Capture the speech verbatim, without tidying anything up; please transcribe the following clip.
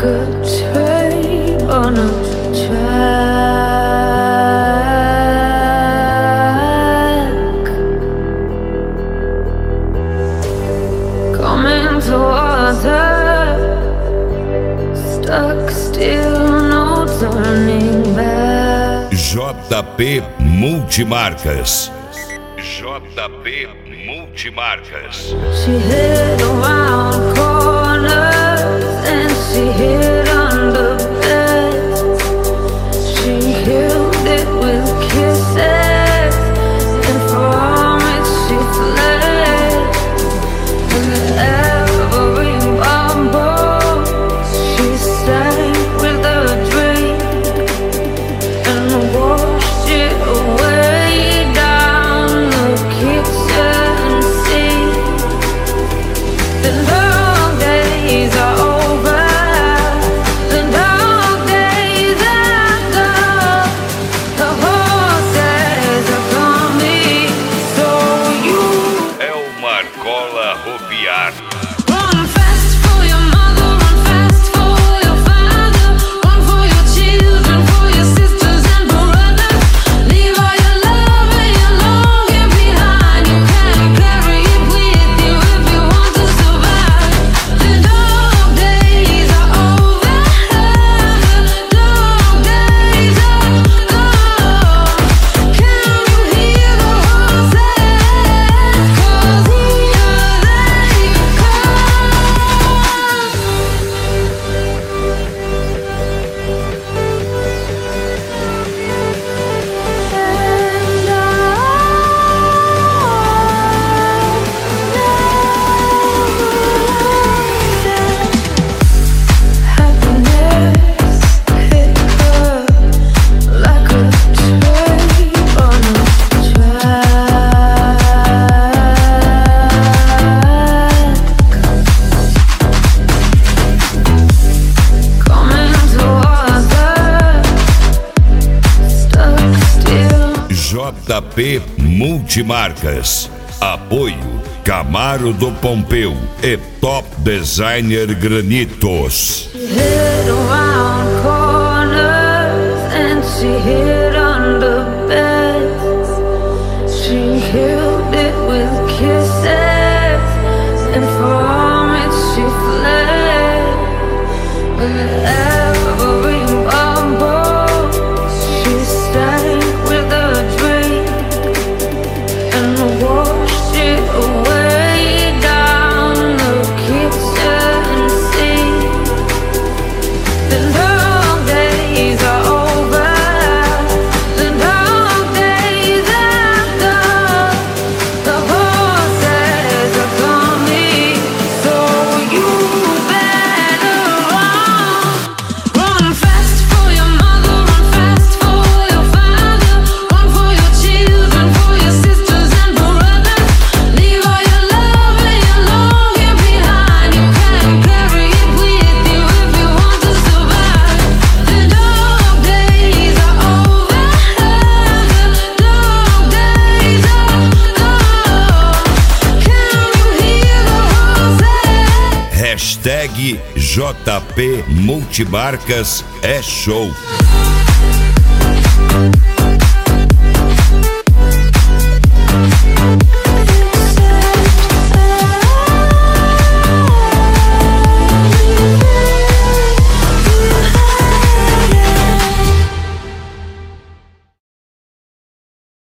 a train on a track, coming towards her, stuck still, no turning back. J P Multimarcas. J P Multimarcas. She hid around corners and she hid under beds. She killed it with kisses and from it she fled. And every bumble she sang with a drink and washed it away down the kitchen sink. The long days are over, the long days are gone. The horses are coming, so you Elmar Cola Ropiar. run fast for your mother, run fast for your father, run for your children, for your sisters and brothers. Leave all your love and your longing behind. You can't carry it with you if you want to survive. The dog days are over, the dog days are gone. Can you hear the horses? 'Cause here they come. Happiness hit her like a train on a track, coming towards her, stuck still. J P Multimarcas. Apoio Camaro do Pompeu e Top Designer Granitos. She hid around corners and she hid under beds. She killed it with kisses and from it she fled. And every bumble she sang with a drink and washed it away down the kitchen sink. The long days are over, the long days are gone. The horses are coming, so you better run. Run fast for your mother, run fast for your father, run for your children, for your sisters and brothers. Leave all your love and your longing behind. You can't carry it with you if you want to survive. The dog days are over, the dog days are gone. Can you hear the horses? Hashtag J P Multimarcas é show.